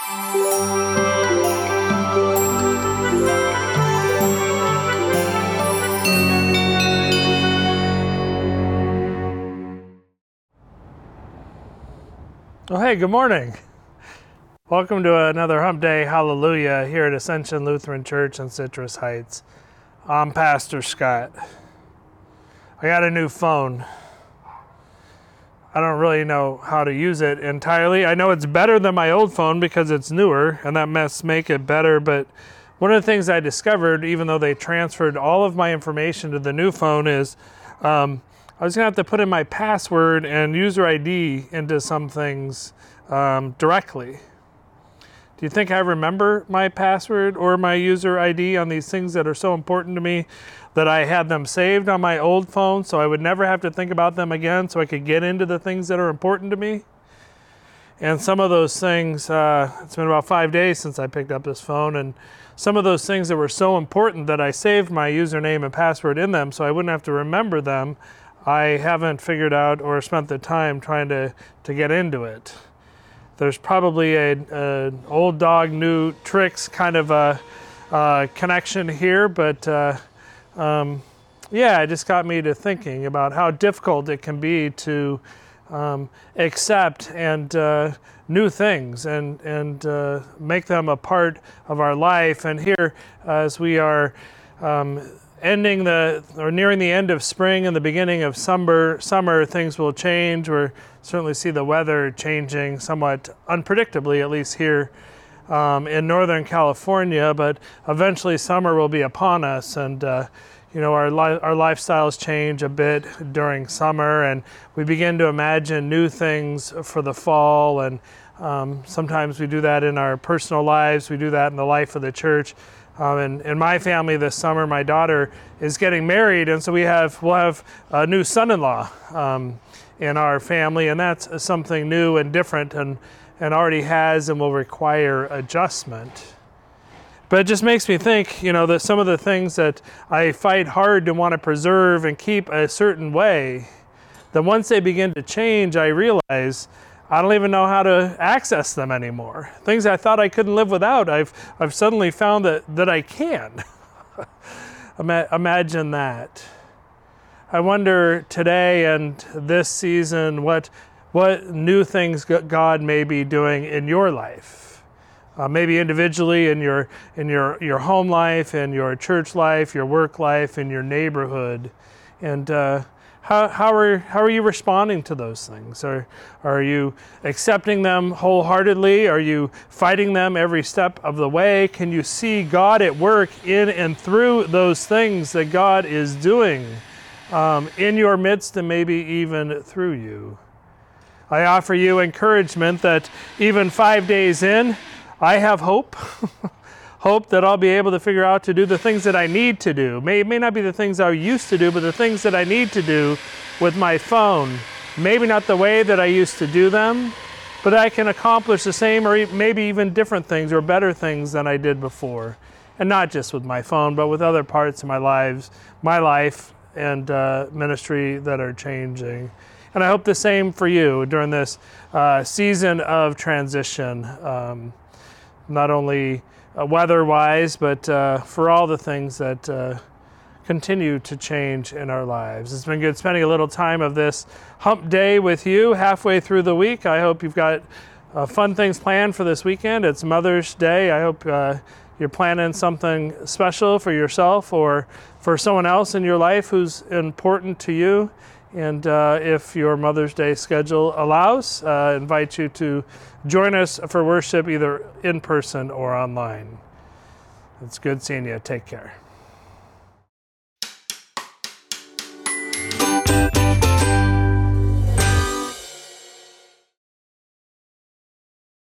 Well, hey, good morning. Welcome to another Hump Day Hallelujah here at Ascension Lutheran Church in Citrus Heights. I'm Pastor Scott. I got a new phone. I don't really know how to use it entirely. I know it's better than my old phone because it's newer, and that must make it better, but one of the things I discovered, even though they transferred all of my information to the new phone, is I was going to have to put in my password and user ID into some things directly. Do you think I remember my password or my user ID on these things that are so important to me that I had them saved on my old phone so I would never have to think about them again so I could get into the things that are important to me? And some of those things, it's been about 5 days since I picked up this phone, and some of those things that were so important that I saved my username and password in them so I wouldn't have to remember them, I haven't figured out or spent the time trying to get into it. There's probably an old dog, new tricks kind of a connection here, but it just got me to thinking about how difficult it can be to accept and new things and make them a part of our life. And here, as we are nearing the end of spring and the beginning of summer, things will change. We're certainly see the weather changing somewhat unpredictably, at least here in Northern California, but eventually summer will be upon us, and our lifestyles change a bit during summer, and we begin to imagine new things for the fall, and sometimes we do that in our personal lives, we do that in the life of the church. In my family this summer, my daughter is getting married, and so we'll have a new son-in-law in our family, and that's something new and different and already has and will require adjustment. But it just makes me think, that some of the things that I fight hard to want to preserve and keep a certain way, that once they begin to change, I realize I don't even know how to access them anymore. Things I thought I couldn't live without, I've suddenly found that I can. Imagine that. I wonder today and this season what new things God may be doing in your life. Maybe individually in your home life, in your church life, your work life, in your neighborhood, and how are you responding to those things? Are you accepting them wholeheartedly? Are you fighting them every step of the way? Can you see God at work in and through those things that God is doing in your midst and maybe even through you? I offer you encouragement that even 5 days in, I have hope. Hope that I'll be able to figure out to do the things that I need to do. It may not be the things I used to do, but the things that I need to do with my phone. Maybe not the way that I used to do them, but I can accomplish the same or maybe even different things or better things than I did before. And not just with my phone, but with other parts of my life and ministry that are changing. And I hope the same for you during this season of transition, not only weather-wise, but for all the things that continue to change in our lives. It's been good spending a little time of this hump day with you halfway through the week. I hope you've got fun things planned for this weekend. It's Mother's Day. I hope you're planning something special for yourself or for someone else in your life who's important to you. And if your Mother's Day schedule allows, I invite you to join us for worship either in person or online. It's good seeing you. Take care.